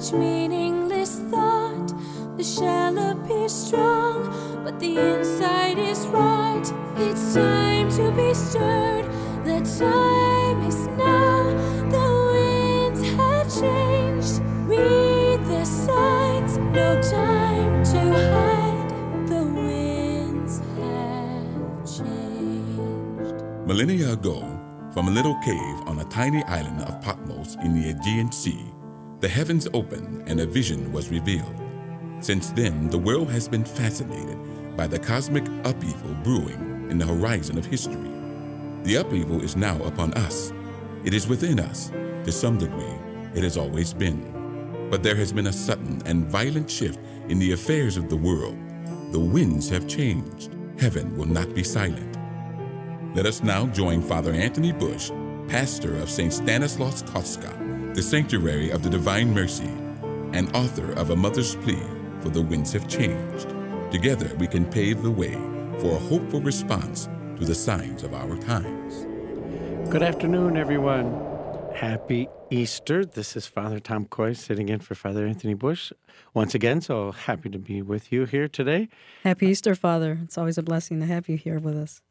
each meaningless thought. The shell appears strong, but the inside is rot. It's time to be stirred. The time is now. The winds have changed. Read the signs. No time to hide. The winds have changed. Millennia ago, from a little cave on a tiny island of Patmos in the Aegean Sea, the heavens opened and a vision was revealed. Since then, the world has been fascinated by the cosmic upheaval brewing in the horizon of history. The upheaval is now upon us. It is within us. To some degree, it has always been. But there has been a sudden and violent shift in the affairs of the world. The winds have changed. Heaven will not be silent. Let us now join Father Anthony Bush, pastor of St. Stanislaus Kostka, the Sanctuary of the Divine Mercy, and author of A Mother's Plea for the Winds Have Changed. Together we can pave the way for a hopeful response to the signs of our times. Good afternoon, everyone. Happy Easter. This is Father Tom Coy sitting in for Father Anthony Bush once again, so happy to be with you here today. Happy Easter, Father. It's always a blessing to have you here with us.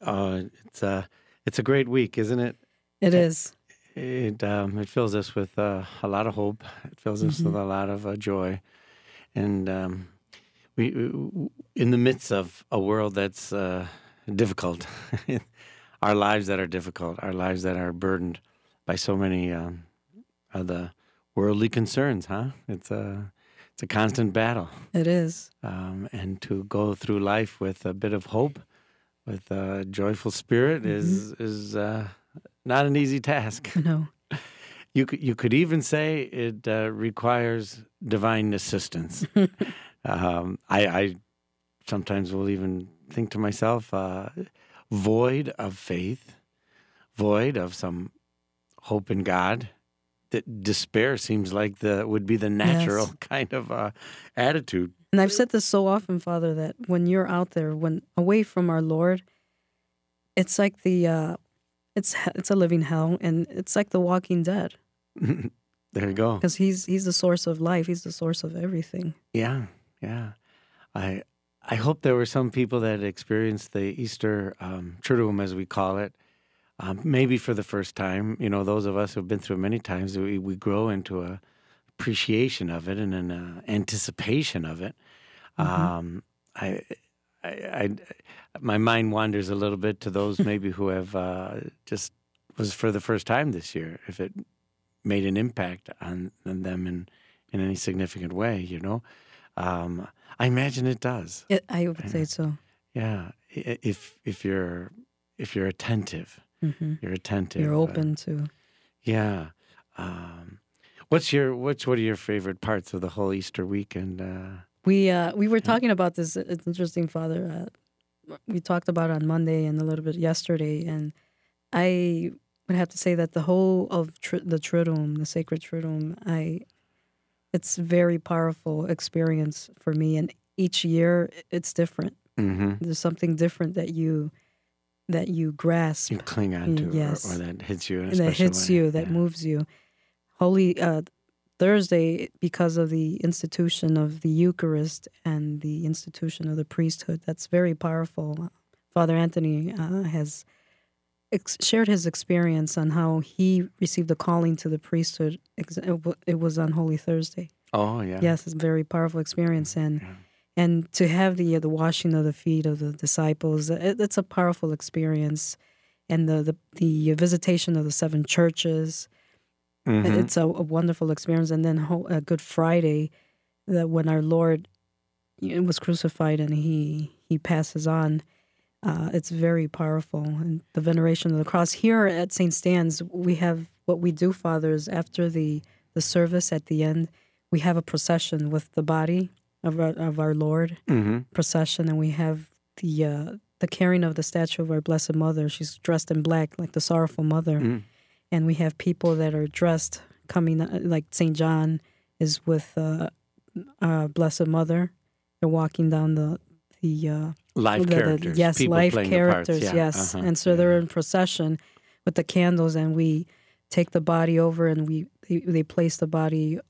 It's a great week, isn't it? It is. It fills us with a lot of hope. It fills us with a lot of joy. And we in the midst of a world that's difficult, our lives that are difficult, our lives that are burdened by so many of the worldly concerns, It's a constant battle. It is. And to go through life with a bit of hope, with a joyful spirit, is not an easy task. No. You could even say it requires divine assistance. I sometimes will even think to myself, void of faith, void of some hope in God, that despair seems like would be the natural kind of attitude. And I've said this so often, Father, that when you're out there, when away from our Lord, it's like it's a living hell, and it's like the Walking Dead. There you go. Because he's the source of life. He's the source of everything. Yeah. I hope there were some people that experienced the Easter Triduum, as we call it, maybe for the first time. You know, those of us who've been through it many times, we grow into a appreciation of it and an anticipation of it. My mind wanders a little bit to those maybe who have just was for the first time this year, if it made an impact on them in any significant way, you know. I imagine it does. I would say so. Yeah, if you're attentive, you're attentive. You're open to. Yeah. What are your favorite parts of the whole Easter weekend? We were talking about this. It's interesting, Father. We talked about it on Monday and a little bit yesterday, and I would have to say that the whole of the Triduum, the sacred Triduum, it's a very powerful experience for me, and each year it's different. There's something different that you grasp. You cling on to, yes. or that hits you in a special way. That hits you, that moves you. Holy Thursday, because of the institution of the Eucharist and the institution of the priesthood, that's very powerful. Father Anthony has shared his experience on how he received a calling to the priesthood. It was on Holy Thursday. Oh, yeah. Yes, it's a very powerful experience. And to have the washing of the feet of the disciples, it's a powerful experience. And the visitation of the 7 churches, it's a wonderful experience. And then Good Friday, when our Lord was crucified and he passes on, it's very powerful. And the veneration of the cross. Here at St. Stan's, we have what we do, Fathers, after the service at the end, we have a procession with the body of our Lord, procession, and we have the carrying of the statue of our Blessed Mother. She's dressed in black, like the Sorrowful Mother. And we have people that are dressed coming, like St. John is with Blessed Mother. They're walking down the live characters. Yes, people live playing characters, the parts. yes. And so they're in procession with the candles, and we take the body over, and they place the body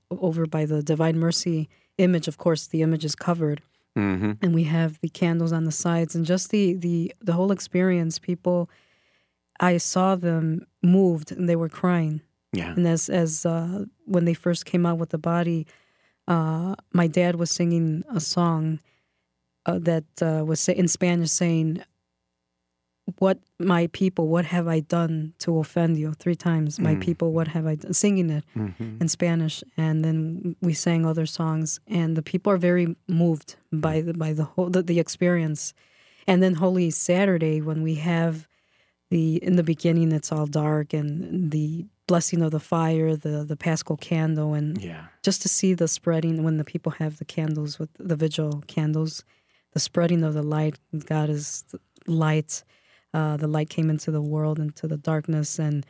over by the Divine Mercy image. Of course, the image is covered, and we have the candles on the sides, and just the whole experience. People, I saw them moved, and they were crying. Yeah. And as when they first came out with the body, my dad was singing a song that was in Spanish, saying, "What my people, what have I done to offend you?" 3 times, "My people, what have I done?" Singing it in Spanish, and then we sang other songs, and the people are very moved by the whole the experience. And then Holy Saturday, when we have in the beginning, it's all dark, and the blessing of the fire, the Paschal candle, and just to see the spreading when the people have the candles with the vigil candles, the spreading of the light. God is light. The light came into the world, into the darkness. And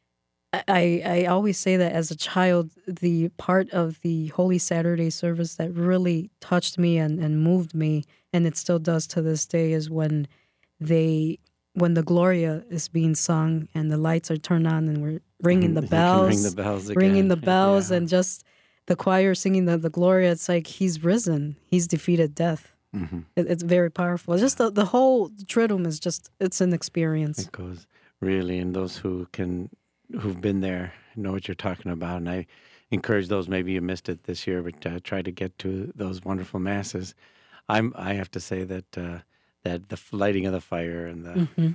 I always say that as a child, the part of the Holy Saturday service that really touched me and moved me, and it still does to this day, is when the Gloria is being sung and the lights are turned on and we're ringing the bells. Ring the bells again. Ringing the bells, and just the choir singing the Gloria. It's like He's risen. He's defeated death. It's very powerful. Just the whole Triduum is it's an experience. It goes really, and those who've been there know what you're talking about. And I encourage those, maybe you missed it this year, but try to get to those wonderful masses. I have to say that the lighting of the fire and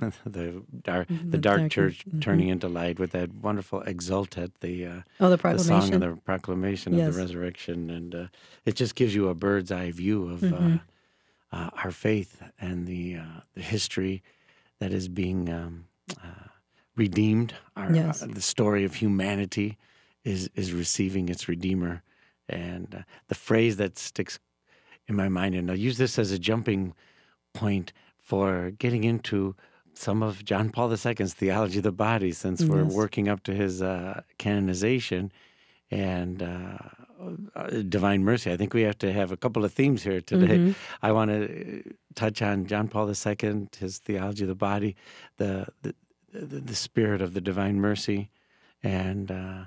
the dark church turning into light with that wonderful exultet, the proclamation, the song of the proclamation of the resurrection, and it just gives you a bird's eye view of our faith and the history that is being redeemed. The story of humanity is receiving its Redeemer, and the phrase that sticks in my mind, and I'll use this as a jumping point for getting into some of John Paul II's theology of the body, since we're working up to his canonization and Divine Mercy. I think we have to have a couple of themes here today. I want to touch on John Paul II, his theology of the body, the spirit of the Divine Mercy, and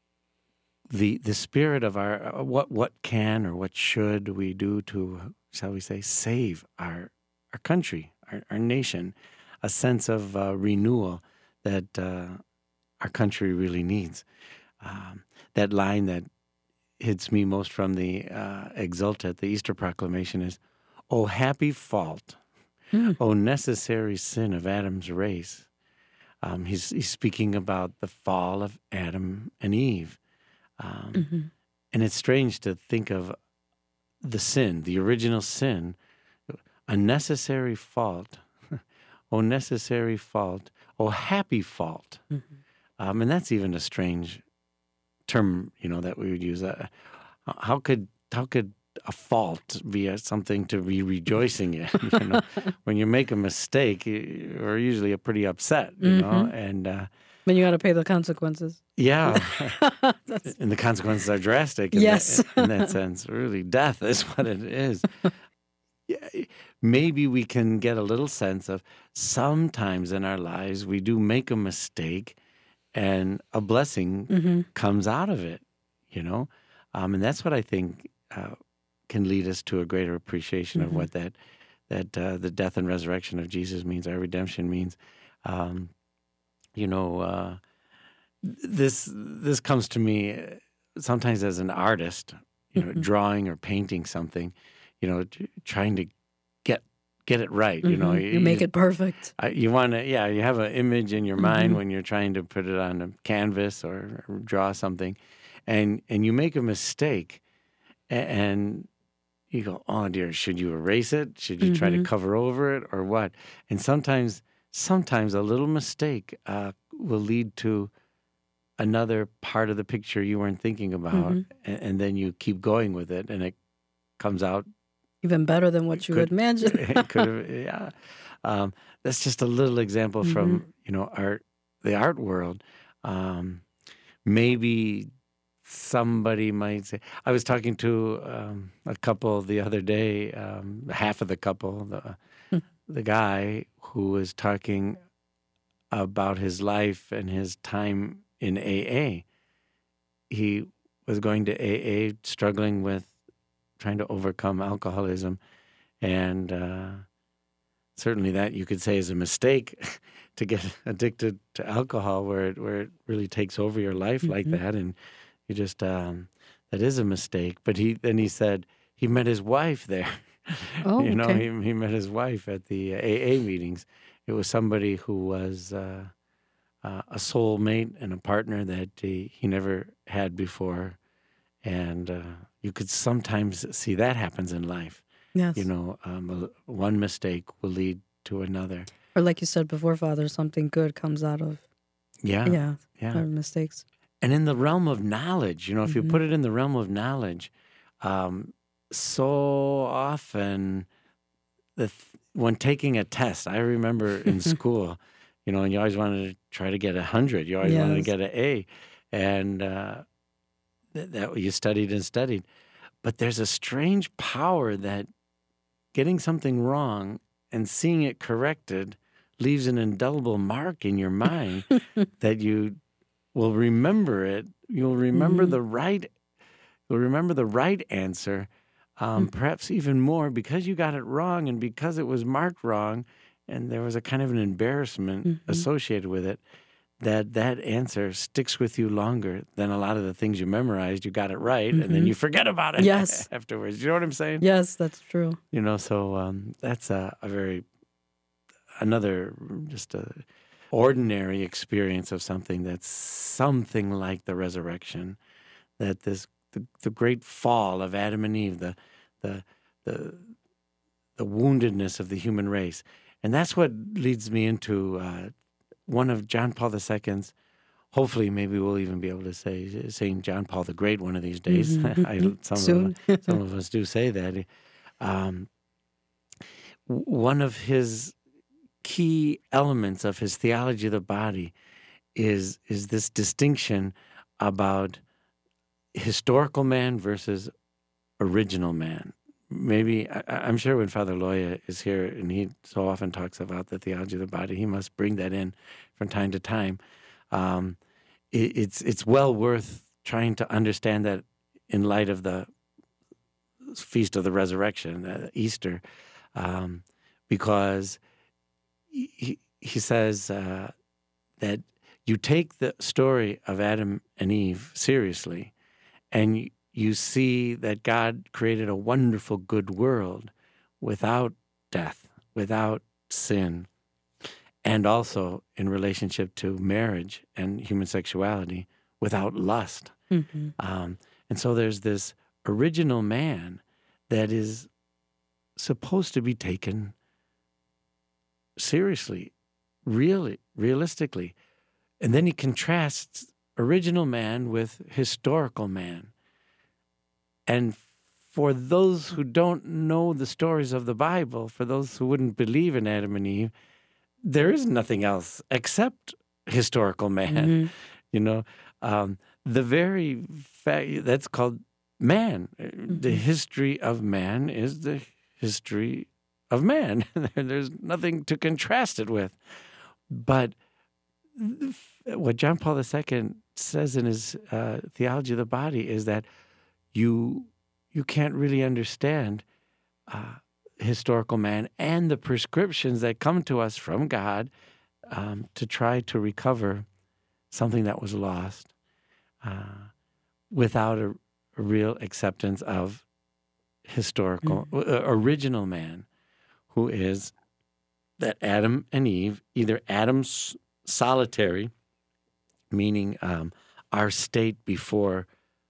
the spirit of our what can or what should we do to, shall we say, save our country, our nation, a sense of renewal that our country really needs. That line that hits me most from the Exultet, the Easter proclamation, is, "O happy fault, O necessary sin of Adam's race." He's speaking about the fall of Adam and Eve. And it's strange to think of the sin, the original sin, a necessary fault. O necessary fault, O happy fault. And that's even a strange term, that we would use. How could a fault be something to be rejoicing in? When you make a mistake, you're usually pretty upset, and when you got to pay the consequences. Yeah, and the consequences are drastic. In that sense, really, death is what it is. Maybe we can get a little sense of sometimes in our lives we do make a mistake, and a blessing comes out of it, and that's what I think can lead us to a greater appreciation of what that the death and resurrection of Jesus means, our redemption means. This comes to me sometimes as an artist, drawing or painting something, trying to get it right. You make it perfect. You want to, you have an image in your mind when you're trying to put it on a canvas or draw something, and you make a mistake, and you go, "Oh dear, should you erase it? Should you try to cover over it, or what?" And sometimes a little mistake will lead to another part of the picture you weren't thinking about, and then you keep going with it, and it comes out even better than what you had imagined. It could have, that's just a little example from the art world. Maybe somebody might say. I was talking to a couple the other day. Half of the couple, the guy who was talking about his life and his time in AA. He was going to AA, struggling with trying to overcome alcoholism. And certainly that you could say is a mistake to get addicted to alcohol where it really takes over your life like that. And you just, that is a mistake. But he said he met his wife there. Oh, You know, okay. he met his wife at the AA meetings. It was somebody who was a soulmate and a partner that he never had before. And you could sometimes see that happens in life. Yes. You know, one mistake will lead to another. Or like you said before, Father, something good comes out of Yeah. our mistakes. And in the realm of knowledge, you know, if you put it in the realm of knowledge, so often when taking a test, I remember in school, you know, and you always wanted to try to get 100. You always wanted to Yes. get an A. And that you studied and studied. But there's a strange power that getting something wrong and seeing it corrected leaves an indelible mark in your mind that you will remember it. You'll remember the right. You'll remember the right answer, perhaps even more because you got it wrong and because it was marked wrong, and there was a kind of an embarrassment associated with it. That answer sticks with you longer than a lot of the things you memorized. You got it right, and then you forget about it Yes. afterwards. You know what I'm saying? Yes, that's true. You know, so that's another just a ordinary experience of something that's something like the resurrection, that the great fall of Adam and Eve, the woundedness of the human race. And that's what leads me into one of John Paul II's, hopefully maybe we'll even be able to say St. John Paul the Great one of these days. Soon. Some of us do say that. One of his key elements of his theology of the body is this distinction about historical man versus original man. Maybe, I'm sure when Father Loya is here, and he so often talks about the theology of the body, he must bring that in from time to time. It's well worth trying to understand that in light of the Feast of the Resurrection, Easter, because he says that you take the story of Adam and Eve seriously, and you see that God created a wonderful, good world without death, without sin, and also in relationship to marriage and human sexuality, without lust. And so there's this original man that is supposed to be taken seriously, realistically. And then he contrasts original man with historical man. And for those who don't know the stories of the Bible, for those who wouldn't believe in Adam and Eve, there is nothing else except historical man. You know, the very fact that's called man. The history of man is the history of man. There's nothing to contrast it with. But what John Paul II says in his theology of the body is that you can't really understand historical man and the prescriptions that come to us from God to try to recover something that was lost without a real acceptance of historical, original man, who is that Adam and Eve, either Adam's solitary, meaning our state before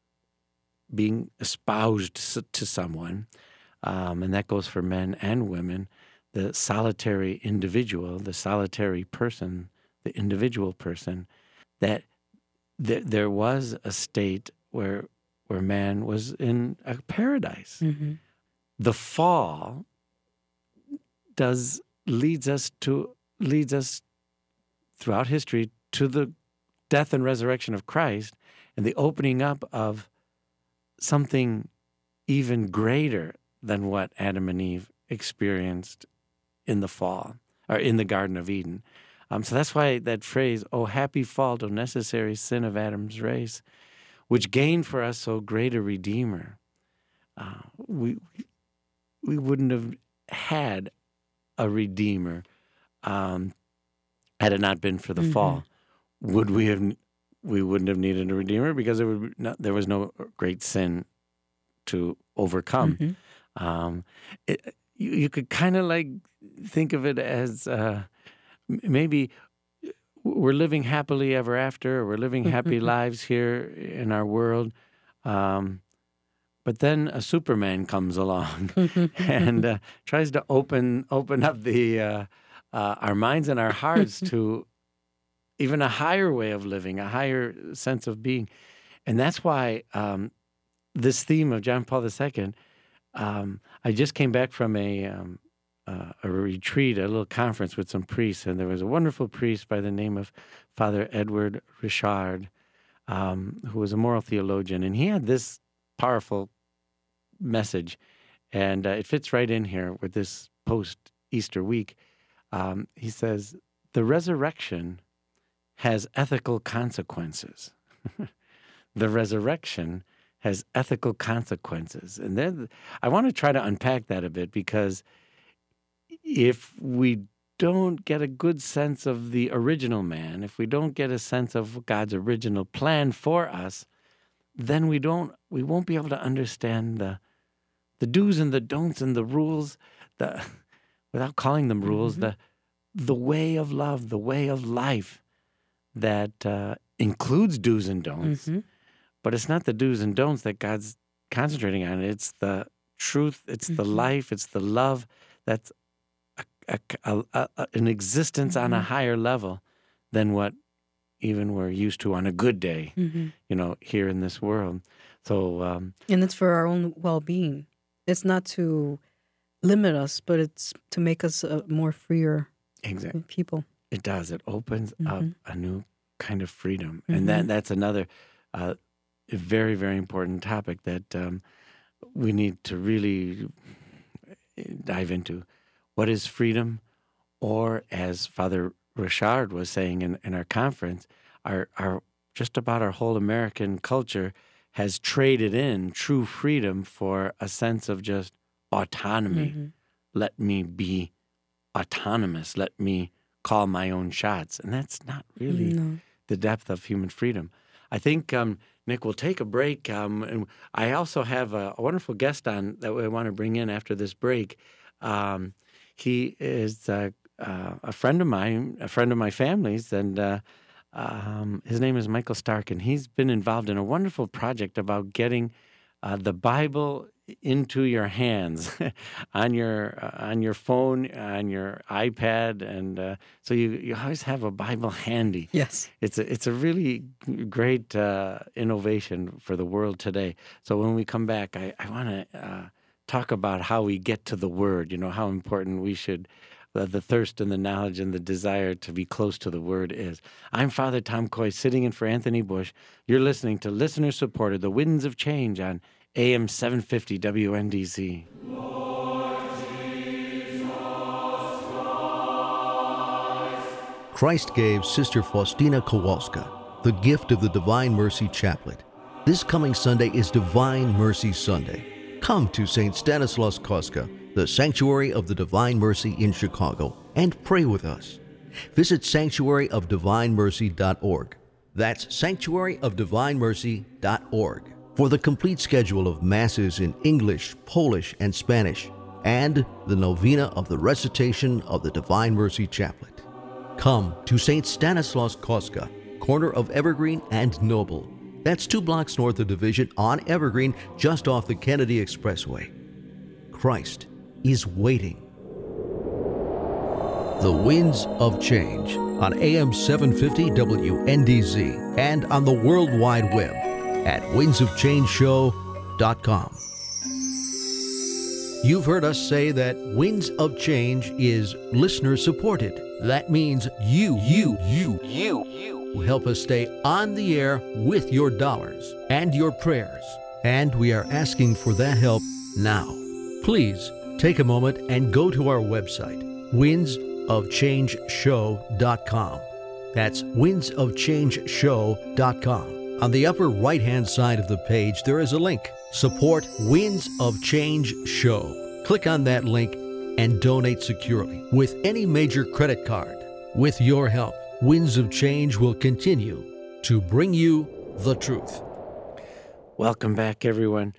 being espoused to someone, and that goes for men and women, the solitary individual, the solitary person, the individual person, that there was a state where man was in a paradise. The fall leads us throughout history to the death and resurrection of Christ and the opening up of something even greater than what Adam and Eve experienced in the fall, or in the Garden of Eden. So that's why that phrase, "Oh, happy fault, oh, necessary sin of Adam's race," which gained for us so great a Redeemer, we wouldn't have had a Redeemer had it not been for the fall. Would we have? We wouldn't have needed a Redeemer because there was no great sin to overcome. You could kind of like think of it as maybe we're living happily ever after, or we're living happy lives here in our world. But then a Superman comes along and tries to open up the our minds and our hearts to even a higher way of living, a higher sense of being. And that's why this theme of John Paul II, I just came back from a retreat, a little conference with some priests, and there was a wonderful priest by the name of Father Edward Richard, who was a moral theologian, and he had this powerful message, and it fits right in here with this post-Easter week. He says, the resurrection has ethical consequences. The resurrection has ethical consequences. And then I want to try to unpack that a bit, because if we don't get a good sense of the original man, if we don't get a sense of God's original plan for us, then we won't be able to understand the do's and the don'ts and the rules, without calling them rules, the way of love, the way of life that includes do's and don'ts. But it's not the do's and don'ts that God's concentrating on. It's the truth, it's the life, it's the love that's an existence on a higher level than what even we're used to on a good day, here in this world. So, and it's for our own well-being. It's not to limit us, but it's to make us more freer people. It does. It opens up a new kind of freedom, and that's another very, very important topic that we need to really dive into. What is freedom? Or, as Father Richard was saying in our conference, our just about our whole American culture has traded in true freedom for a sense of just autonomy. Let me be autonomous. Let me call my own shots. And that's not really the depth of human freedom. I think, Nick, we'll take a break. And I also have a wonderful guest on that I want to bring in after this break. He is a friend of mine, a friend of my family's, and his name is Michael Stark, and he's been involved in a wonderful project about getting the Bible into your hands on your phone, on your iPad, and so you always have a Bible handy. Yes, it's a really great innovation for the world today. So when we come back, I want to talk about how we get to the Word. How important we should. The thirst and the knowledge and the desire to be close to the Word is. I'm Father Tom Coy, sitting in for Anthony Bush. You're listening to listener-supported The Winds of Change on AM 750 WNDZ. Christ gave Sister Faustina Kowalska the gift of the Divine Mercy Chaplet. This coming Sunday is Divine Mercy Sunday. Come to St. Stanislaus Kostka, the Sanctuary of the Divine Mercy in Chicago, and pray with us. Visit sanctuaryofdivinemercy.org. That's sanctuaryofdivinemercy.org for the complete schedule of Masses in English, Polish, and Spanish, and the novena of the recitation of the Divine Mercy Chaplet. Come to St. Stanislaus Kostka, corner of Evergreen and Noble. That's 2 blocks north of Division on Evergreen, just off the Kennedy Expressway. Christ is waiting. The Winds of Change on AM 750 WNDZ and on the World Wide Web at windsofchangeshow.com. You've heard us say that Winds of Change is listener supported. That means you will help us stay on the air with your dollars and your prayers. And we are asking for that help now. Please take a moment and go to our website, windsofchangeshow.com. That's windsofchangeshow.com. On the upper right-hand side of the page, there is a link. Support Winds of Change Show. Click on that link and donate securely with any major credit card. With your help, Winds of Change will continue to bring you the truth. Welcome back, everyone.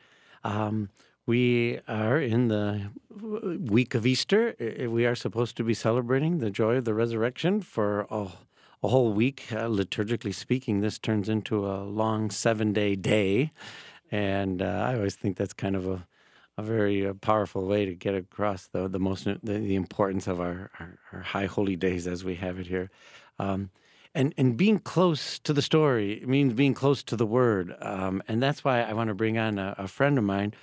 We are in the week of Easter. We are supposed to be celebrating the joy of the resurrection for a whole week. Liturgically speaking, this turns into a long 7-day day. And I always think that's kind of a very powerful way to get across the importance of our high holy days as we have it here. And being close to the story means being close to the Word. And that's why I want to bring on a friend of mine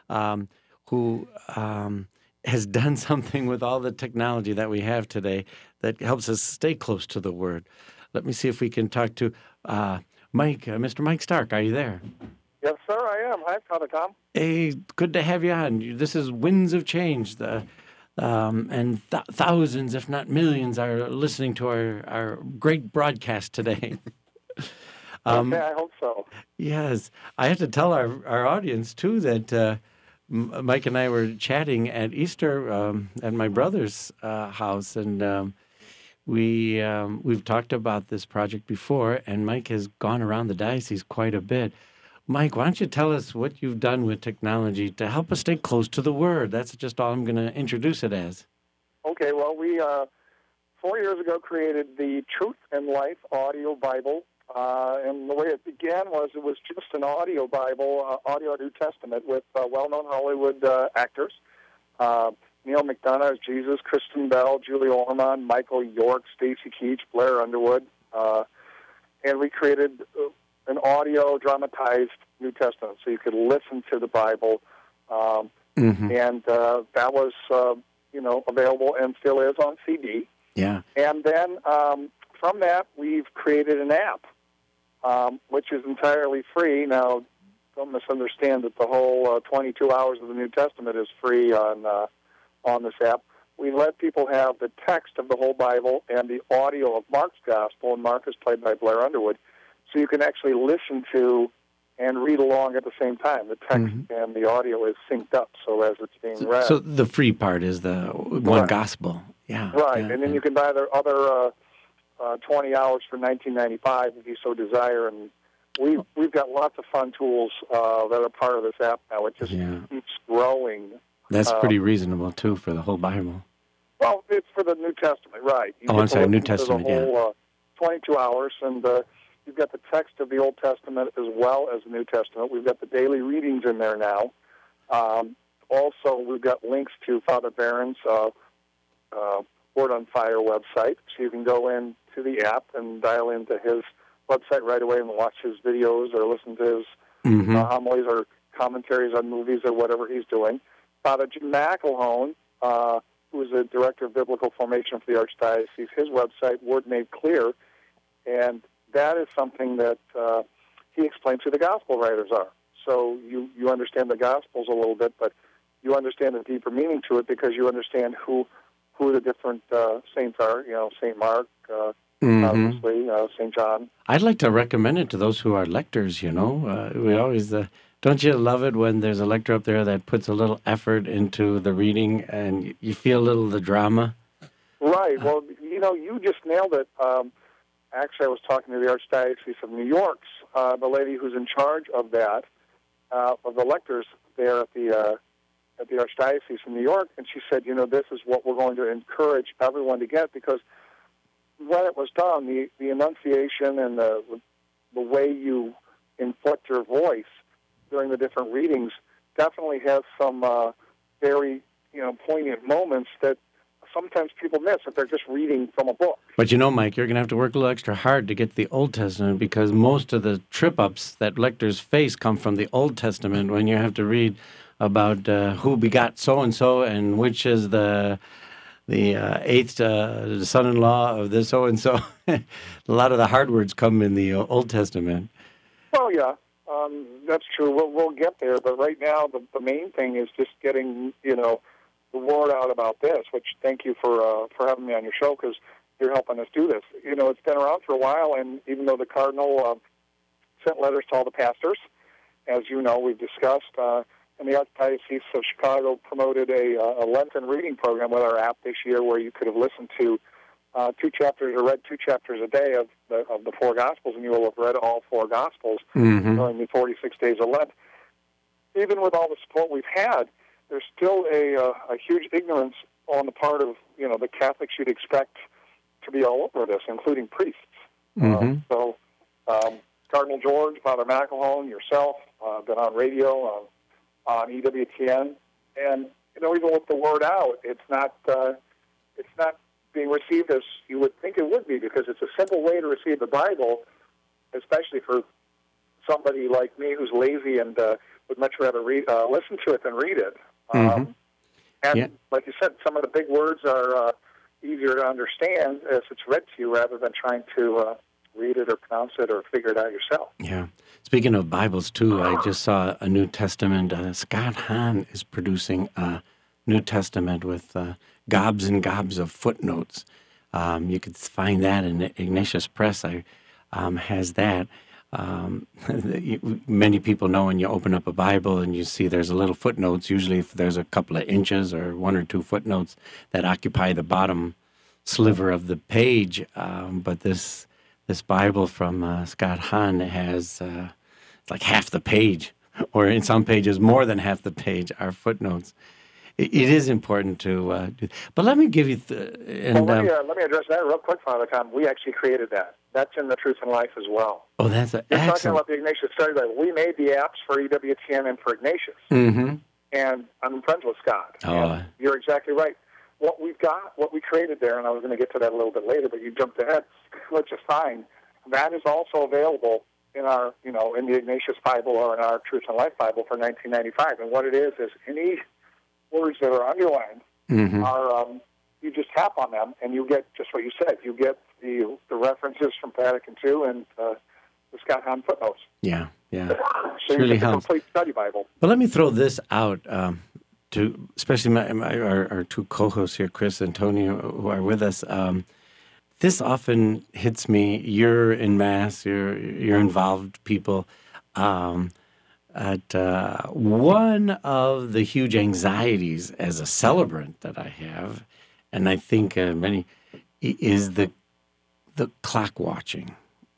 who has done something with all the technology that we have today that helps us stay close to the Word. Let me see if we can talk to Mike, Mr. Mike Stark. Are you there? Yes, sir, I am. Hi, Father Tom. Hey, good to have you on. This is Winds of Change, and thousands, if not millions, are listening to our great broadcast today. Okay, I hope so. Yes. I have to tell our audience, too, that Mike and I were chatting at Easter at my brother's house, and we've talked about this project before, and Mike has gone around the diocese quite a bit. Mike, why don't you tell us what you've done with technology to help us stay close to the Word? That's just all I'm going to introduce it as. Okay, well, we 4 years ago created the Truth and Life audio Bible, and the way it began was it was just an audio Bible, audio New Testament with well-known Hollywood actors. Neil McDonough as Jesus, Kristen Bell, Julie Ormond, Michael York, Stacy Keach, Blair Underwood, and we created an audio dramatized New Testament, so you could listen to the Bible, and that was, available and still is on CD. Yeah. And then from that, we've created an app, which is entirely free. Now, don't misunderstand that the whole 22 hours of the New Testament is free on this app. We let people have the text of the whole Bible and the audio of Mark's Gospel, and Mark is played by Blair Underwood. So you can actually listen to and read along at the same time. The text and the audio is synced up, so as it's being read. So the free part is the one gospel. Yeah. Right, yeah, and then you can buy the other 20 hours for $19.95 if you so desire. And we've got lots of fun tools that are part of this app now. It just keeps growing. That's pretty reasonable, too, for the whole Bible. Well, it's for the New Testament, right. New Testament, the whole 22 hours, and you've got the text of the Old Testament as well as the New Testament. We've got the daily readings in there now. Also, we've got links to Father Barron's Word on Fire website, so you can go into the app and dial into his website right away and watch his videos or listen to his homilies or commentaries on movies or whatever he's doing. Father Jim McElhone, who is the Director of Biblical Formation for the Archdiocese, his website, Word Made Clear, and that is something that he explains who the gospel writers are. So you understand the Gospels a little bit, but you understand the deeper meaning to it because you understand who the different saints are. St. Mark, obviously, St. John. I'd like to recommend it to those who are lectors, We always, don't you love it when there's a lector up there that puts a little effort into the reading and you feel a little of the drama? Right. Well, you just nailed it. Actually, I was talking to the Archdiocese of New York's, the lady who's in charge of that, of the lectors there at the Archdiocese of New York, and she said, this is what we're going to encourage everyone to get, because when it was done, the enunciation and the way you inflect your voice during the different readings definitely has some very poignant moments that sometimes people miss if they're just reading from a book. But Mike, you're going to have to work a little extra hard to get to the Old Testament because most of the trip-ups that lectors face come from the Old Testament when you have to read about who begot so-and-so and which is the eighth son-in-law of this so-and-so. A lot of the hard words come in the Old Testament. Well, yeah, that's true. We'll get there, but right now the main thing is just getting, the word out about this, which thank you for having me on your show because you're helping us do this. It's been around for a while, and even though the Cardinal sent letters to all the pastors. As you know, we've discussed, and the Archdiocese of Chicago promoted a Lenten reading program with our app this year where you could have listened to 2 chapters or read 2 chapters a day of the 4 Gospels, and you will have read all 4 Gospels during the 46 days of Lent. Even with all the support we've had, there's still a huge ignorance on the part of the Catholics you'd expect to be all over this, including priests. So Cardinal George, Father McElhone, yourself, been on radio, on EWTN, and even with the word out, it's not being received as you would think it would be, because it's a simple way to receive the Bible, especially for somebody like me who's lazy and would much rather listen to it than read it. Like you said, some of the big words are easier to understand as it's read to you rather than trying to read it or pronounce it or figure it out yourself. Yeah. Speaking of Bibles, too, I just saw a New Testament. Scott Hahn is producing a New Testament with gobs and gobs of footnotes. You could find that in Ignatius Press. Has that. Many people know when you open up a Bible and you see there's a little footnotes, usually if there's a couple of inches or 1 or 2 footnotes that occupy the bottom sliver of the page. But this Bible from Scott Hahn has it's like half the page, or in some pages more than half the page are footnotes. It is important to do. But let me give you... let me address that real quick, Father Tom. We actually created that. That's in the Truth and Life as well. Oh, that's excellent. You're talking about the Ignatius Study Bible. We made the apps for EWTN and for Ignatius. And I'm friends with Scott. Oh. You're exactly right. What we created there, and I was going to get to that a little bit later, but you jumped ahead, which is fine. That is also available in our, in the Ignatius Bible or in our Truth and Life Bible for $19.95. And what it is any words that are underlined are you just tap on them and you get just what you said. You get the references from Vatican II and the Scott Hahn footnotes. Yeah. So it really helps. Complete study Bible. But let me throw this out to especially our 2 co-hosts here, Chris and Tony, who are with us. This often hits me. You're in Mass. You're involved people. One of the huge anxieties as a celebrant that I have, and I think many, is the clock watching.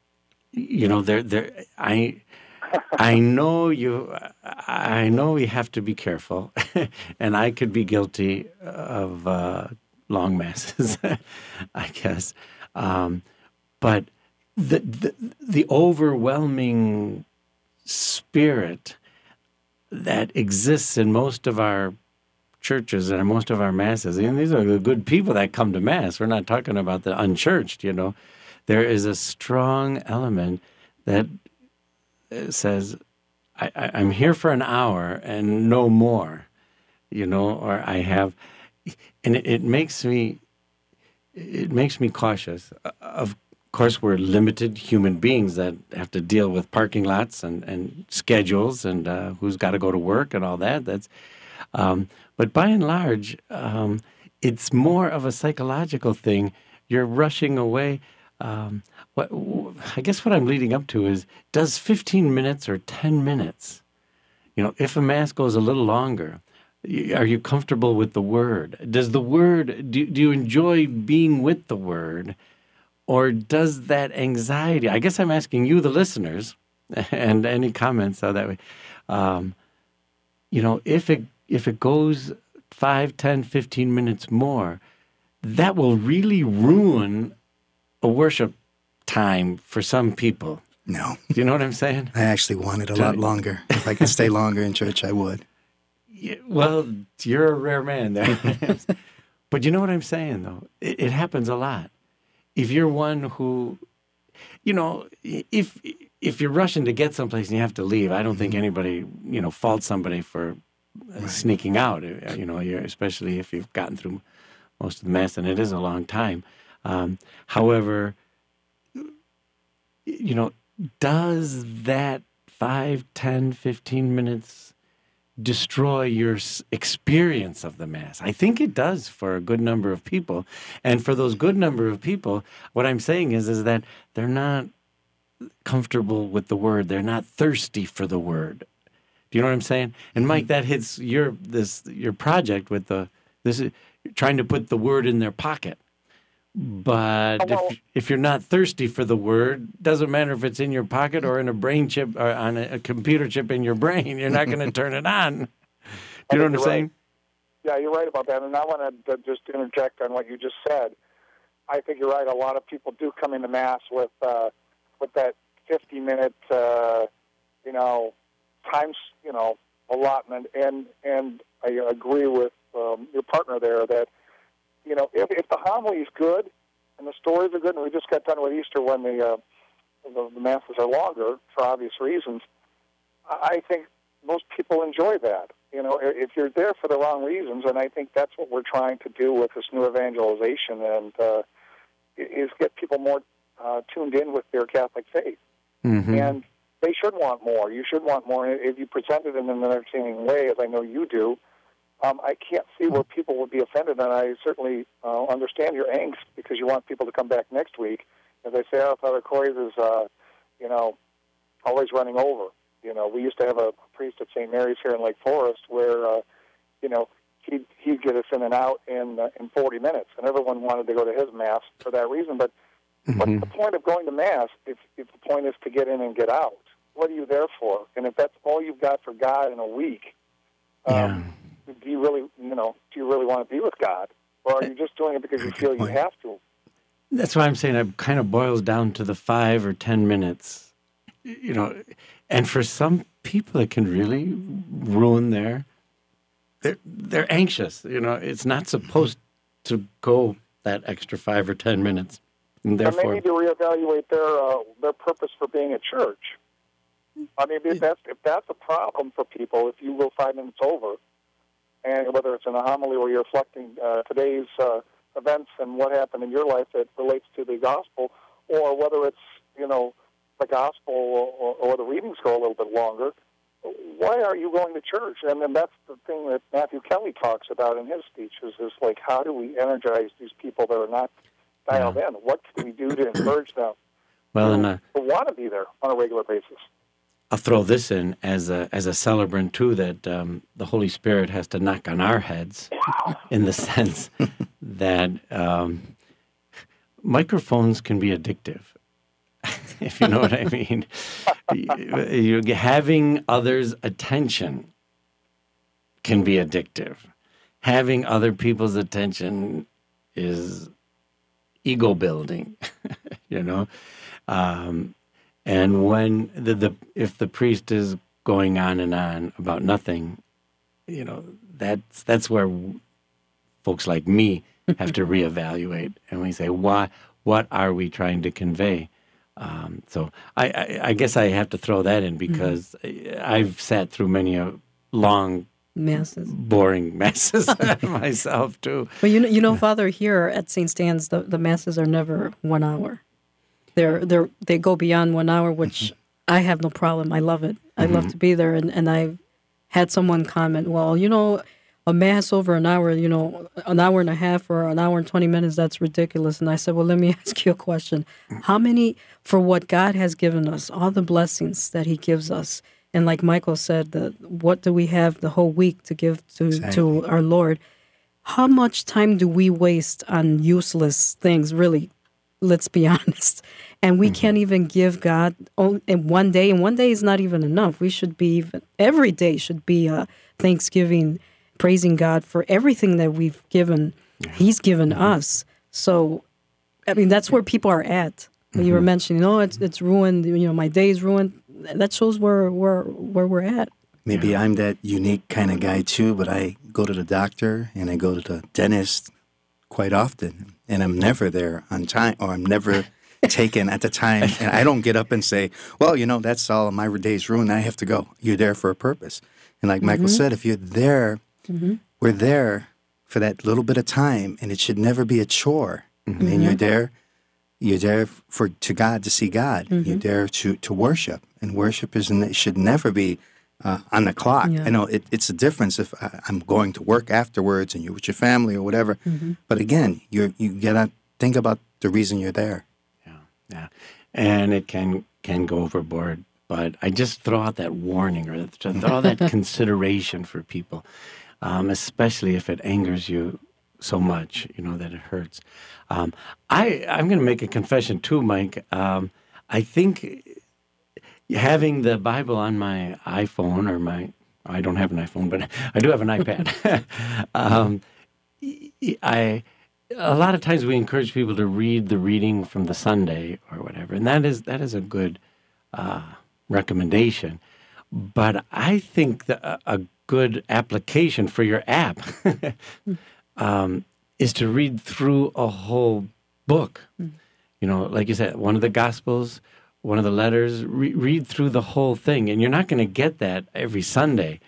I know we have to be careful, and I could be guilty of long masses, I guess. But the overwhelming spirit that exists in most of our churches and most of our masses, and these are the good people that come to Mass. We're not talking about the unchurched, There is a strong element that says, I'm here for an hour and no more, or I have, and it makes me cautious. Of course, we're limited human beings that have to deal with parking lots and schedules and who's got to go to work and all that. But by and large, it's more of a psychological thing. You're rushing away. I guess what I'm leading up to is, does 15 minutes or 10 minutes, if a Mass goes a little longer, are you comfortable with the Word? Does the Word, do you enjoy being with the Word? Or does that anxiety, I guess I'm asking you, the listeners, and any comments that way, if it goes 5, 10, 15 minutes more, that will really ruin a worship time for some people. No. Do you know what I'm saying? I actually want it a lot longer. If I could stay longer in church, I would. Yeah, well, you're a rare man there. But you know what I'm saying, though? It happens a lot. If you're one who, if you're rushing to get someplace and you have to leave, I don't think anybody, faults somebody for sneaking out, especially if you've gotten through most of the Mass, and it is a long time. However, does that 5, 10, 15 minutes destroy your experience of the Mass? I think it does for a good number of people. And for those good number of people, what I'm saying is that they're not comfortable with the Word. They're not thirsty for the Word. Do you know what I'm saying? And Mike, that hits your project with this is trying to put the Word in their pocket. But if you're not thirsty for the Word, doesn't matter if it's in your pocket or in a brain chip or on a computer chip in your brain, you're not going to turn it on. Do you know what I'm saying? Yeah, you're right about that. And I want to just interject on what you just said. I think you're right. A lot of people do come into Mass with that 50-minute, times, allotment. And I agree with your partner there that, if the homily is good and the stories are good, and we just got done with Easter when the Masses are longer for obvious reasons, I think most people enjoy that. If you're there for the wrong reasons, and I think that's what we're trying to do with this new evangelization, and is get people more tuned in with their Catholic faith. Mm-hmm. And they should want more. You should want more. And if you present it in an entertaining way, as I know you do, I can't see where people would be offended, and I certainly understand your angst because you want people to come back next week. As I say, Father Coys is, always running over. We used to have a priest at St. Mary's here in Lake Forest where, he'd get us in and out in 40 minutes, and everyone wanted to go to his Mass for that reason. But what's the point of going to Mass if the point is to get in and get out? What are you there for? And if that's all you've got for God in a week, do you really want to be with God? Or are you just doing it because you feel you have to? That's why I'm saying it kind of boils down to the 5 or 10 minutes, and for some people it can really ruin they're anxious. It's not supposed to go that extra 5 or 10 minutes. And therefore, they need to reevaluate their purpose for being at church. I mean, if that's a problem for people, if you go 5 minutes over, and whether it's in a homily where you're reflecting today's events and what happened in your life that relates to the gospel, or whether it's, the gospel or the readings go a little bit longer, why are you going to church? And then that's the thing that Matthew Kelly talks about in his speeches is like, how do we energize these people that are not dialed in? What can we do to encourage them to want to be there on a regular basis? I'll throw this in as a celebrant too, that the Holy Spirit has to knock on our heads in the sense that microphones can be addictive, if you know what I mean. Having others' attention can be addictive. Having other people's attention is ego building, And when if the priest is going on and on about nothing, that's where folks like me have to reevaluate, and we say, what are we trying to convey? So I guess I have to throw that in because I've sat through many long masses, boring masses myself too. Well, Father, here at St. Stan's, the masses are never 1 hour. They go beyond 1 hour, which I have no problem. I love it. I love to be there. And I've had someone comment, well, a mass over an hour, an hour and a half or an hour and 20 minutes, that's ridiculous. And I said, well, let me ask you a question. How many, for what God has given us, all the blessings that he gives us, and like Michael said, what do we have the whole week to give to our Lord? How much time do we waste on useless things, really? Let's be honest. And we can't even give God in one day, and one day is not even enough. We should be every day should be Thanksgiving, praising God for everything that we've given. He's given us. So, I mean, that's where people are at. When you were mentioning, it's ruined. My day's ruined. That shows where we're at. Maybe I'm that unique kind of guy too, but I go to the doctor and I go to the dentist quite often, and I'm never there on time, or I'm never taken at the time, and I don't get up and say, well, that's all, my day's ruined, I have to go. You're there for a purpose. And like Michael said, if you're there, we're there for that little bit of time, and it should never be a chore. And you're there to God, to see God. You're there to worship, and worship should never be on the clock. I know it's a difference if I'm going to work afterwards and you're with your family or whatever. But again, you gotta think about the reason you're there. Yeah, and it can can go overboard. But I just throw out that warning, or throw out that consideration for people, especially if it angers you so much, that it hurts. I'm going to make a confession too, Mike. I think having the Bible on my iPhone, or I don't have an iPhone, but I do have an iPad. A lot of times we encourage people to read the reading from the Sunday or whatever, and that is a good recommendation. But I think that a good application for your app is to read through a whole book. Like you said, one of the Gospels, one of the letters, read through the whole thing. And you're not going to get that every Sunday,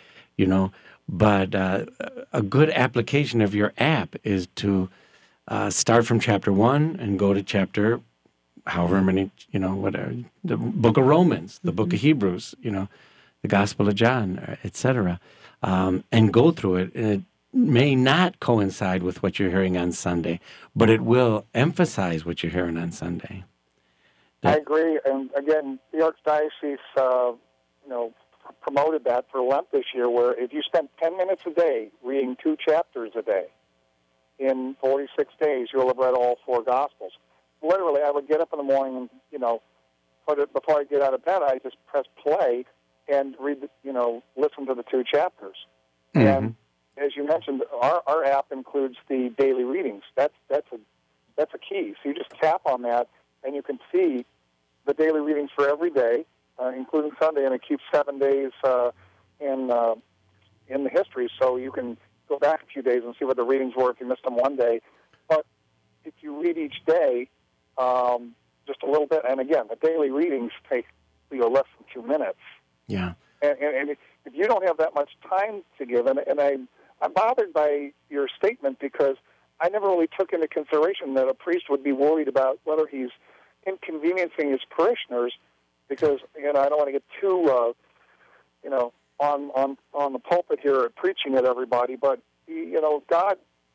but a good application of your app is to start from chapter 1 and go to chapter however many, whatever, the book of Romans, the book of Hebrews, the Gospel of John, etc., and go through it. And it may not coincide with what you're hearing on Sunday, but it will emphasize what you're hearing on Sunday. I agree. And again, the Archdiocese, promoted that for Lent this year, where if you spend 10 minutes a day reading 2 chapters a day, in 46 days, you'll have read all 4 Gospels. Literally, I would get up in the morning and, before I get out of bed, I just press play and read, listen to the 2 chapters. Mm-hmm. And as you mentioned, our app includes the daily readings. That's a key. So you just tap on that, and you can see the daily readings for every day, including Sunday, and it keeps 7 days in the history. So you can go back a few days and see what the readings were if you missed them one day. But if you read each day, just a little bit, and again, the daily readings take less than 2 minutes. Yeah. And if you don't have that much time to give, and I'm bothered by your statement, because I never really took into consideration that a priest would be worried about whether he's inconveniencing his parishioners, because I don't want to get too on the pulpit here preaching at everybody, but God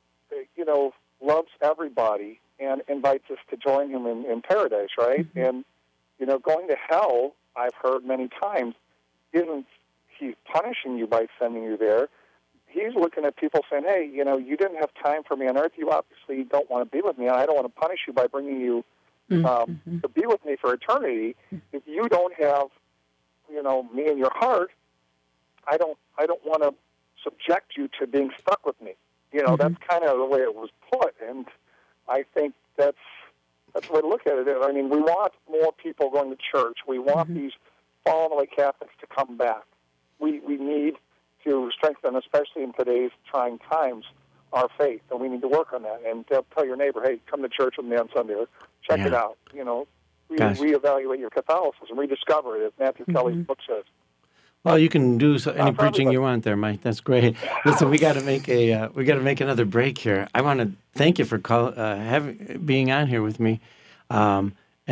loves everybody and invites us to join him in paradise, right? Mm-hmm. And going to hell, I've heard many times, isn't he's punishing you by sending you there. He's looking at people saying, hey, you didn't have time for me on earth. You obviously don't want to be with me. I don't want to punish you by bringing you to be with me for eternity. If you don't have, me in your heart, I don't want to subject you to being stuck with me. That's kind of the way it was put, and I think that's the way to look at it. I mean, we want more people going to church. We want these fallen away Catholics to come back. We need to strengthen, especially in today's trying times, our faith, and we need to work on that. And tell your neighbor, hey, come to church with me on Sunday, or check it out. Reevaluate your Catholicism, rediscover it, as Matthew Kelly's book says. Well, you can do any preaching you want there, Mike. That's great. Listen, we got to make another break here. I want to thank you for being on here with me. Tell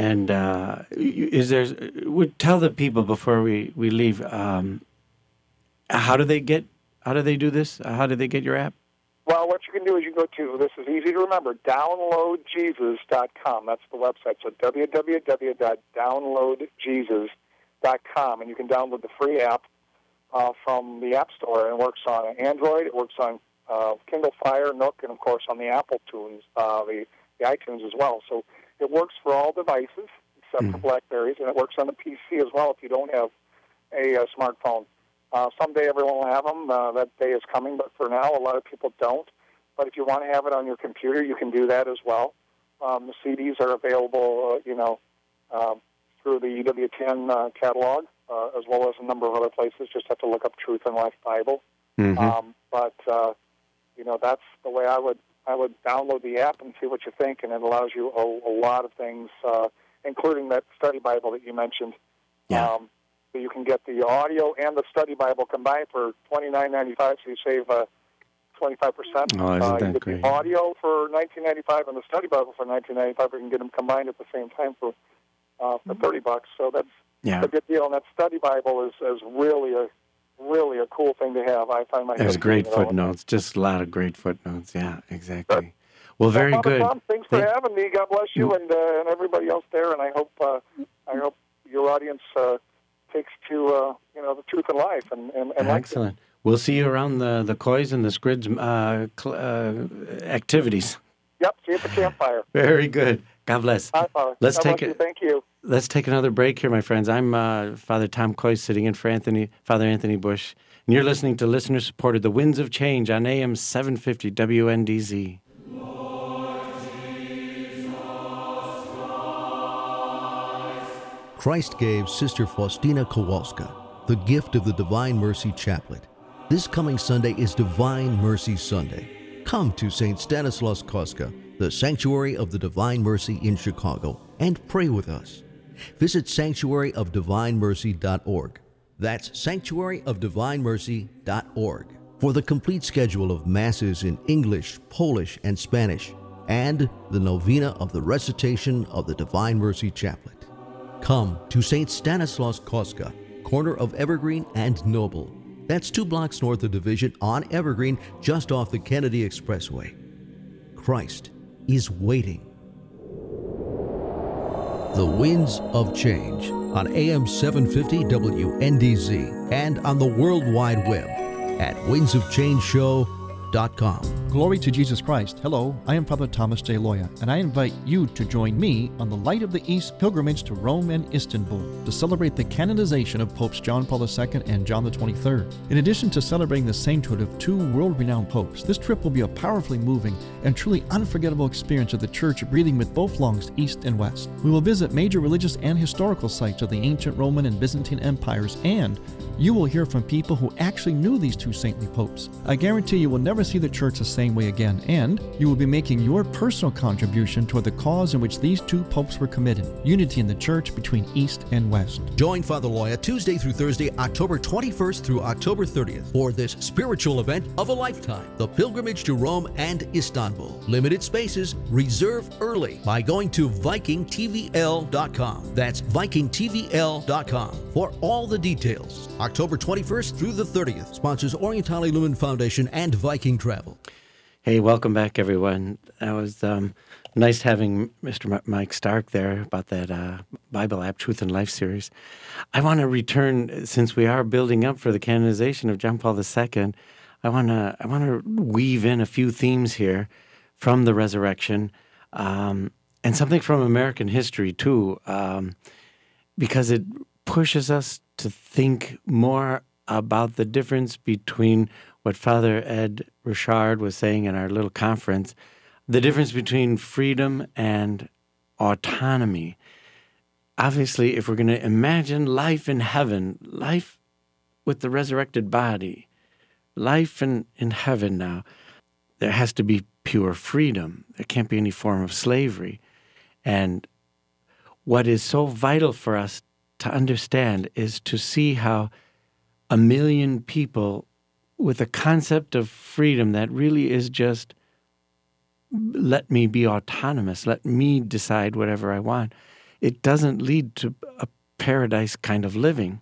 the people before we leave. How do they do this? How do they get your app? Well, what you can do is you go to, this is easy to remember, downloadjesus.com. That's the website. So www.downloadjesus.com, and you can download the free app from the App Store. And it works on Android, it works on Kindle Fire, Nook, and of course on the Apple Tunes, the iTunes as well. So it works for all devices except for BlackBerries, and it works on the PC as well if you don't have a smartphone. Someday everyone will have them. That day is coming, but for now, a lot of people don't. But if you want to have it on your computer, you can do that as well. The CDs are available, through the EWTN catalog, as well as a number of other places. Just have to look up Truth and Life Bible. But that's the way I would download the app and see what you think, and it allows you a lot of things, including that study Bible that you mentioned. Yeah. So you can get the audio and the study Bible combined for $29.95, so you save 25%. Oh, isn't that great? The audio for $19.95 and the study Bible for $19.95. You can get them combined at the same time for $30. So that's a good deal. And that study Bible is really a cool thing to have. I find myself. There's great footnotes. Just a lot of great footnotes. Yeah, exactly. Good. Well, very good. Thanks for having me. God bless you and everybody else there. And I hope your audience takes to the truth and life and Excellent. We'll see you around the Kois and the Scrids activities. Yep, see you at the campfire. Very good. God bless. Hi, Father. Let's God take bless it. you. Thank you. Let's take another break here, my friends. I'm Father Tom Kois, sitting in for Father Anthony Bush, and you're listening to listener-supported The Winds of Change on AM 750 WNDZ. Christ gave Sister Faustina Kowalska the gift of the Divine Mercy Chaplet. This coming Sunday is Divine Mercy Sunday. Come to St. Stanislaus Kostka, the Sanctuary of the Divine Mercy in Chicago, and pray with us. Visit sanctuaryofdivinemercy.org. That's sanctuaryofdivinemercy.org for the complete schedule of Masses in English, Polish, and Spanish, and the novena of the recitation of the Divine Mercy Chaplet. Come to St. Stanislaus Kostka, corner of Evergreen and Noble. That's 2 blocks north of Division on Evergreen, just off the Kennedy Expressway. Christ is waiting. The Winds of Change on AM 750 WNDZ and on the World Wide Web at windsofchangeshow.com. Glory to Jesus Christ. Hello, I am Father Thomas J. Loya, and I invite you to join me on the Light of the East pilgrimage to Rome and Istanbul to celebrate the canonization of Popes John Paul II and John the 23rd. In addition to celebrating the sainthood of 2 world-renowned popes, this trip will be a powerfully moving and truly unforgettable experience of the Church breathing with both lungs, East and West. We will visit major religious and historical sites of the ancient Roman and Byzantine empires, and you will hear from people who actually knew these 2 saintly popes. I guarantee you will never see the Church the same way again, and you will be making your personal contribution toward the cause in which these 2 popes were committed, unity in the Church between East and West. Join Father Loya Tuesday through Thursday, October 21st through October 30th for this spiritual event of a lifetime, the pilgrimage to Rome and Istanbul. Limited spaces, reserve early by going to VikingTVL.com. That's VikingTVL.com for all the details. October 21st through the 30th. Sponsors Orientale Lumen Foundation and Viking Travel. Hey, welcome back, everyone. That was nice having Mr. Mike Stark there about that Bible app, Truth and Life series. I want to return, since we are building up for the canonization of John Paul II, I want to weave in a few themes here from the resurrection and something from American history, too, because it pushes us to think more about the difference between what Father Ed Richard was saying in our little conference, the difference between freedom and autonomy. Obviously, if we're going to imagine life in heaven, life with the resurrected body, life in heaven now, there has to be pure freedom. There can't be any form of slavery. And what is so vital for us to understand is to see how 1 million people with a concept of freedom that really is just, let me be autonomous, let me decide whatever I want. It doesn't lead to a paradise kind of living.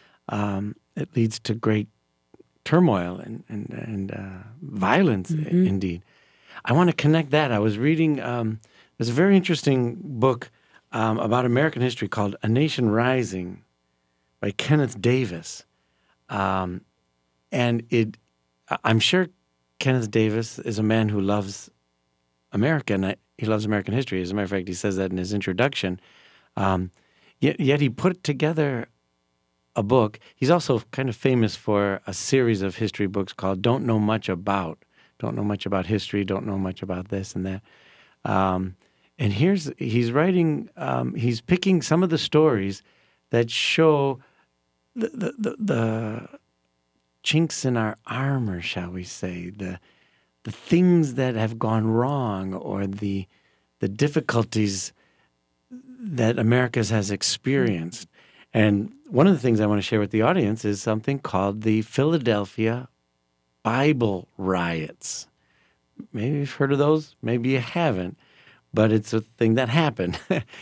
It leads to great turmoil and violence, indeed. I want to connect that. I was reading, there's a very interesting book about American history called A Nation Rising by Kenneth Davis. And I'm sure Kenneth Davis is a man who loves America, and he loves American history. As a matter of fact, he says that in his introduction. Yet he put together a book. He's also kind of famous for a series of history books called Don't Know Much About History, Don't Know Much About This and that. And he's writing, he's picking some of the stories that show the chinks in our armor, shall we say, the things that have gone wrong, or the difficulties that America has experienced. And one of the things I want to share with the audience is something called the Philadelphia Bible Riots. Maybe you've heard of those, maybe you haven't, but it's a thing that happened.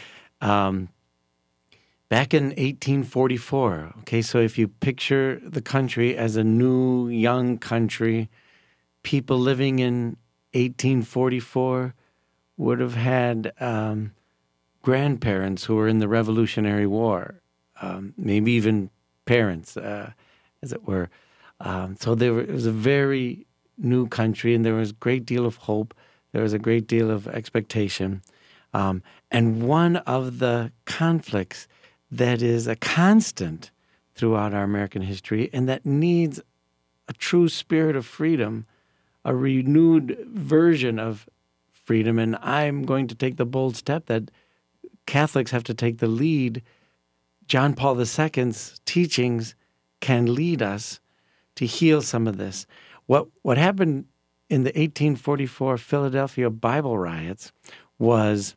Back in 1844, okay, so if you picture the country as a new, young country, people living in 1844 would have had grandparents who were in the Revolutionary War. maybe even parents, as it were. So it was a very new country, and there was a great deal of hope. There was a great deal of expectation. And one of the conflicts that is a constant throughout our American history and that needs a true spirit of freedom, a renewed version of freedom. And I'm going to take the bold step that Catholics have to take the lead. John Paul II's teachings can lead us to heal some of this. What happened in the 1844 Philadelphia Bible riots was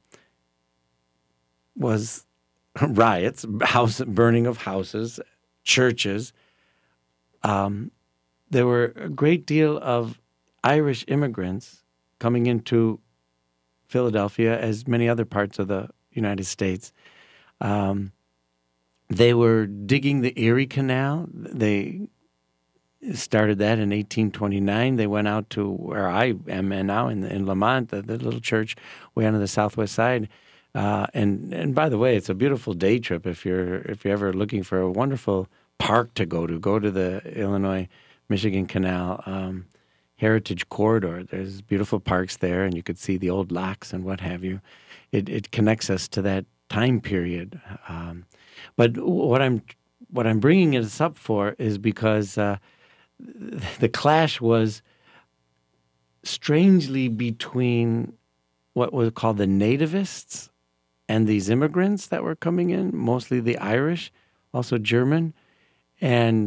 riots, burning of houses, churches. There were a great deal of Irish immigrants coming into Philadelphia, as many other parts of the United States. They were digging the Erie Canal. They started that in 1829. They went out to where I am now in Lamont, the little church way on the southwest side. And by the way, it's a beautiful day trip if you're ever looking for a wonderful park to go to the Illinois-Michigan Canal Heritage Corridor. There's beautiful parks there, and you could see the old locks and what have you. It connects us to that time period. But what I'm bringing this up for is because the clash was strangely between what was called the nativists and these immigrants that were coming in, mostly the Irish, also German. And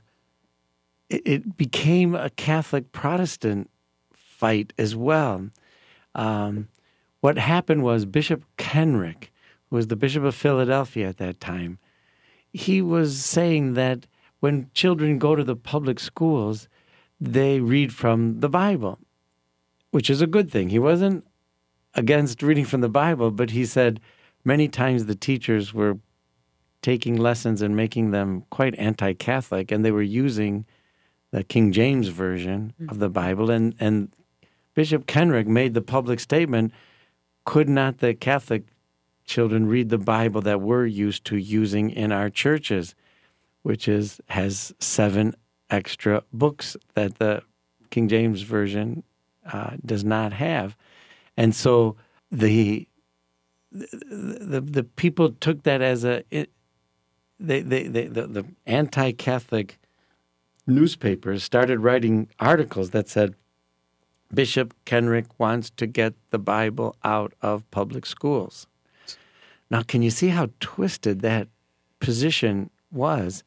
it became a Catholic-Protestant fight as well. What happened was Bishop Kenrick, who was the Bishop of Philadelphia at that time, he was saying that when children go to the public schools, they read from the Bible, which is a good thing. He wasn't against reading from the Bible, but he said many times the teachers were taking lessons and making them quite anti-Catholic, and they were using the King James Version of the Bible. And Bishop Kenrick made the public statement, could not the Catholic children read the Bible that we're used to using in our churches, which has 7 extra books that the King James Version does not have. And so the people took that as the anti-Catholic newspapers started writing articles that said Bishop Kenrick wants to get the Bible out of public schools. Now, can you see how twisted that position was?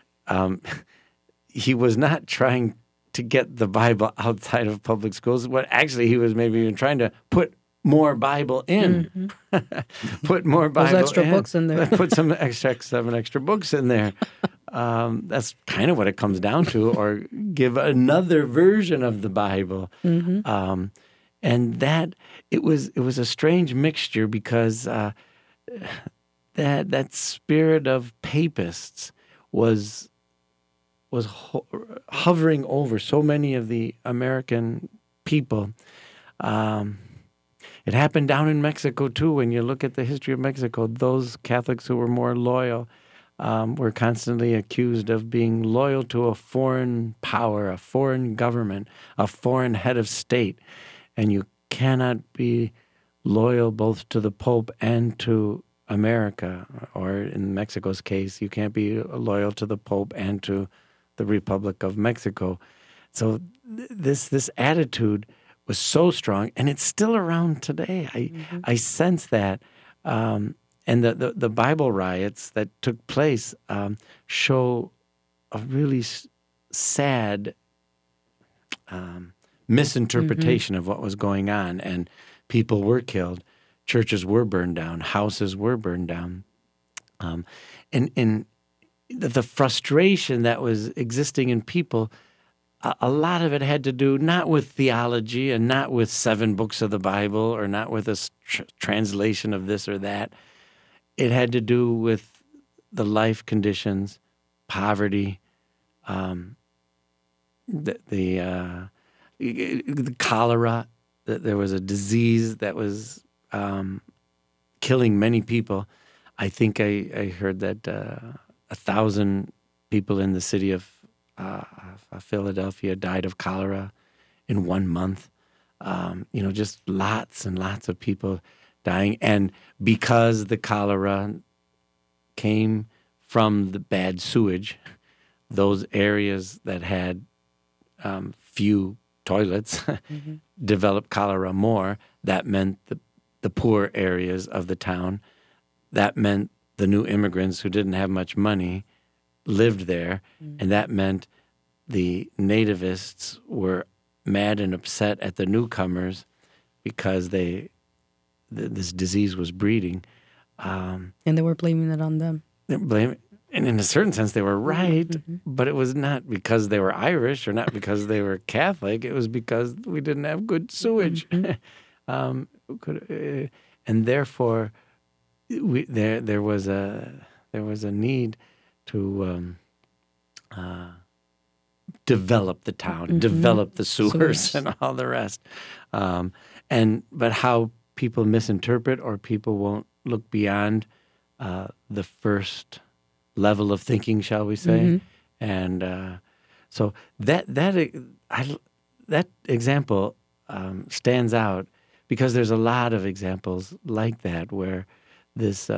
He was not trying to get the Bible outside of public schools. What actually he was maybe even trying to put more Bible in. Put more Bible in. Those extra books in there. Put 7 extra books in there. That's kind of what it comes down to, or give another version of the Bible. And that it was a strange mixture because that spirit of papists was hovering over so many of the American people. It happened down in Mexico too. When you look at the history of Mexico, those Catholics who were more loyal were constantly accused of being loyal to a foreign power, a foreign government, a foreign head of state. And you cannot be loyal both to the Pope and to America, or in Mexico's case, you can't be loyal to the Pope and to the Republic of Mexico. So this attitude was so strong, and it's still around today. I sense that. And the Bible riots that took place show a really sad misinterpretation of what was going on, and people were killed. Churches were burned down. Houses were burned down. And the frustration that was existing in people, a lot of it had to do not with theology and not with 7 books of the Bible or not with a translation of this or that. It had to do with the life conditions, poverty, the cholera. There was a disease that was killing many people. I think I heard that 1,000 people in the city of Philadelphia died of cholera in 1 month. Just lots and lots of people dying. And because the cholera came from the bad sewage, those areas that had few toilets developed cholera more. That meant the poor areas of the town. That meant the new immigrants who didn't have much money lived there. And that meant the nativists were mad and upset at the newcomers because this disease was breeding. And they were blaming it on them. And in a certain sense, they were right, but it was not because they were Irish or not because they were Catholic. It was because we didn't have good sewage. And therefore, there was a need to develop the town, develop the sewers and all the rest. But how people misinterpret or people won't look beyond the first level of thinking, shall we say? And so that example stands out because there's a lot of examples like that where this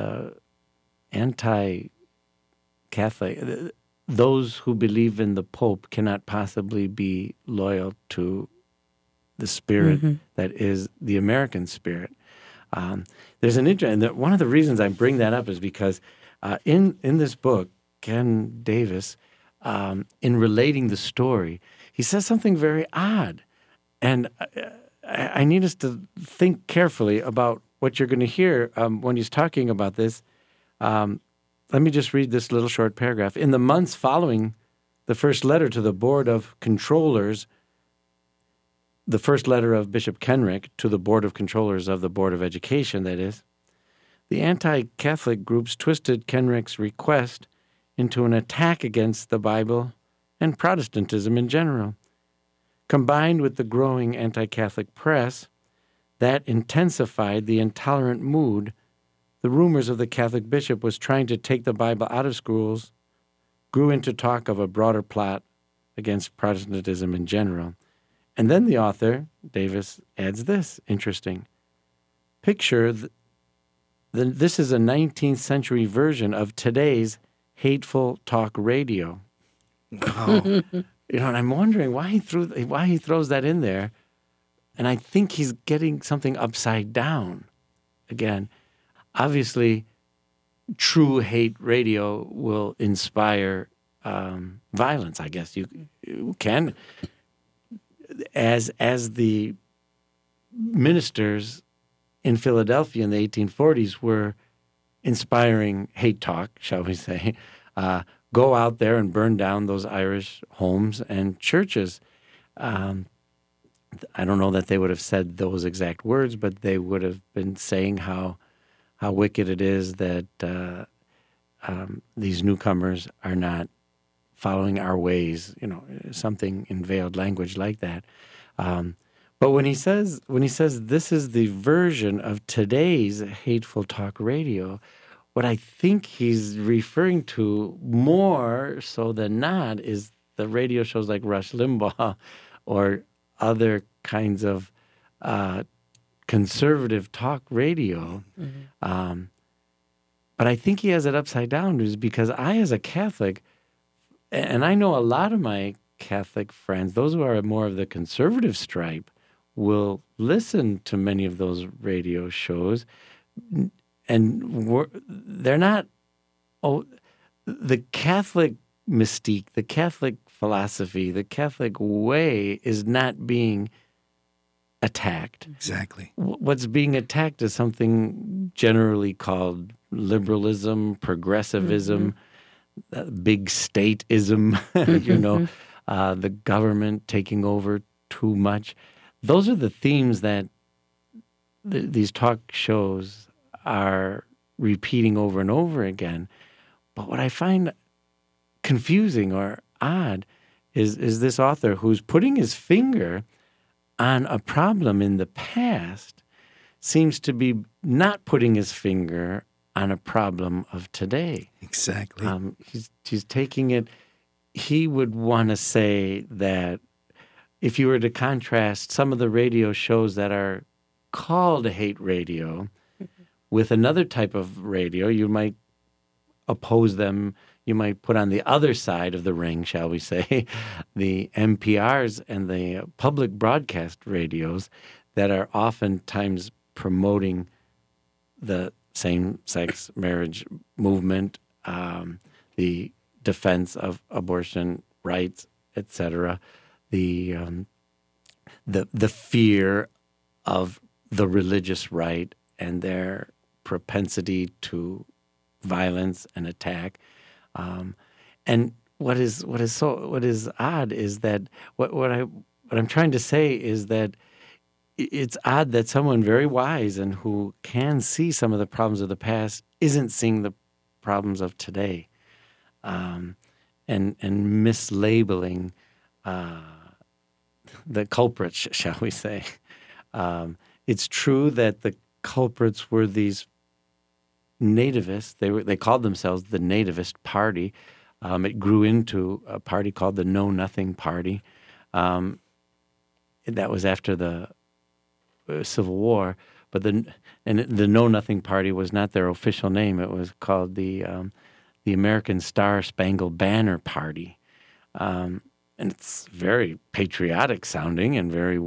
anti-Catholic, those who believe in the Pope cannot possibly be loyal to the spirit that is the American spirit. There's an interesting, and one of the reasons I bring that up is because in this book, Ken Davis, in relating the story, he says something very odd. And I need us to think carefully about what you're going to hear when he's talking about this. Let me just read this little short paragraph. In the months following the first letter to the Board of Controllers, the first letter of Bishop Kenrick to the Board of Controllers of the Board of Education, that is, the anti-Catholic groups twisted Kenrick's request into an attack against the Bible and Protestantism in general. Combined with the growing anti-Catholic press, that intensified the intolerant mood. The rumors of the Catholic bishop was trying to take the Bible out of schools grew into talk of a broader plot against Protestantism in general. And then the author, Davis, adds this, interesting. Picture, this is a 19th century version of today's hateful talk radio. Wow. And I'm wondering why he throws that in there. And I think he's getting something upside down. Again, obviously, true hate radio will inspire violence, I guess. You can. As the ministers in Philadelphia in the 1840s were inspiring hate talk, shall we say, go out there and burn down those Irish homes and churches. I don't know that they would have said those exact words, but they would have been saying how wicked it is that these newcomers are not following our ways, something in veiled language like that. But when he says this is the version of today's hateful talk radio, what I think he's referring to more so than not is the radio shows like Rush Limbaugh or other kinds of conservative talk radio. But I think he has it upside down is because I, as a Catholic, and I know a lot of my Catholic friends, those who are more of the conservative stripe, will listen to many of those radio shows, and they're not. The Catholic mystique, the Catholic philosophy, the Catholic way is not being attacked. Exactly. What's being attacked is something generally called liberalism, progressivism, big stateism, the government taking over too much. Those are the themes that these talk shows are repeating over and over again. But what I find confusing or odd is this author who's putting his finger on a problem in the past seems to be not putting his finger on a problem of today. Exactly. He's taking it. He would want to say that if you were to contrast some of the radio shows that are called hate radio with another type of radio, you might oppose them. You might put on the other side of the ring, shall we say, the NPRs and the public broadcast radios that are oftentimes promoting the same-sex marriage movement, the defense of abortion rights, etc., the fear of the religious right and their propensity to violence and attack. And what is odd is that what I'm trying to say is that it's odd that someone very wise and who can see some of the problems of the past isn't seeing the problems of today, and mislabeling the culprits, shall we say. It's true that the culprits were these nativists. They called themselves the Nativist Party. It grew into a party called the Know Nothing Party. That was after the Civil War, but the Know Nothing Party was not their official name. It was called the American Star Spangled Banner Party, and it's very patriotic sounding and very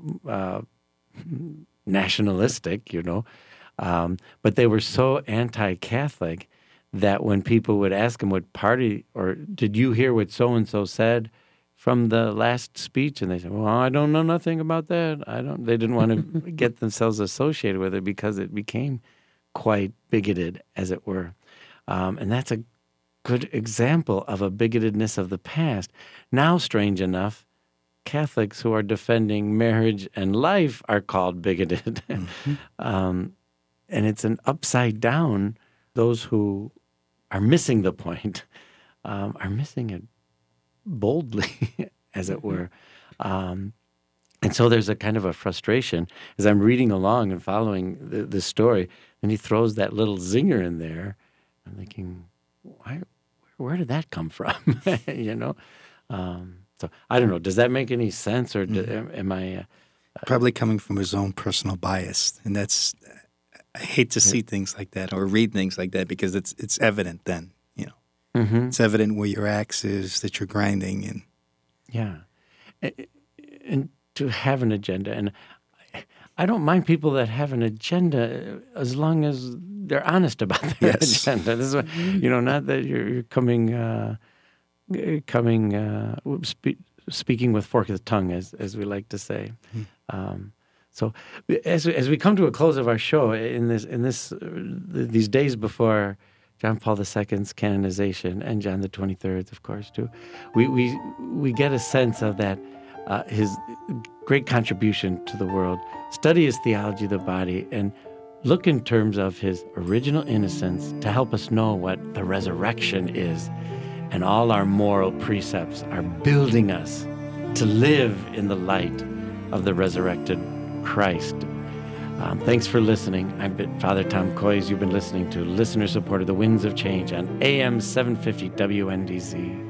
nationalistic, you know. But they were so anti-Catholic that when people would ask them what party, or did you hear what so-and-so said from the last speech? And they said, well, I don't know nothing about that. They didn't want to get themselves associated with it because it became quite bigoted, as it were. And that's a good example of a bigotedness of the past. Now, strange enough, Catholics who are defending marriage and life are called bigoted. Mm-hmm. And it's an upside down. Those who are missing the point are missing it boldly, as it were. And so there's a kind of a frustration as I'm reading along and following the story, and he throws that little zinger in there. I'm thinking, where did that come from? You know? So I don't know. Does that make any sense, or am I... Probably coming from his own personal bias, and that's... I hate to see things like that or read things like that because it's evident then, you know. Mm-hmm. It's evident where your axe is that you're grinding. And yeah. And to have an agenda. And I don't mind people that have an agenda as long as they're honest about their agenda. This is what, you know, not that you're speaking with fork of the tongue, as we like to say. Mm-hmm. So as we come to a close of our show in these days before John Paul II's canonization and John the 23rd's, of course, too, we get a sense of that his great contribution to the world. Study his theology of the body and look in terms of his original innocence to help us know what the resurrection is, and all our moral precepts are building us to live in the light of the resurrected Christ. Thanks for listening. I've been Father Tom Koys. You've been listening to listener-supported The Winds of Change on AM 750 WNDZ.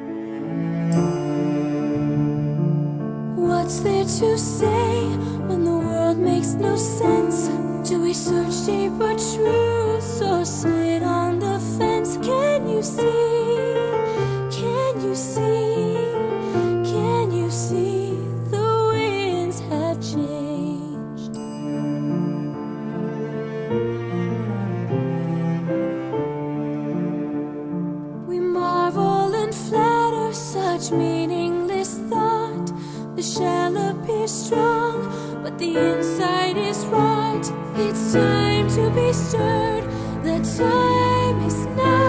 What's there to say when the world makes no sense? Do we search deeper truths or sit on the fence? Can you see? Can you see? Can you see? The winds have changed. We marvel and flatter such meaningless thought. The shell appears strong, but the inside is right. It's time to be stirred. The time is now.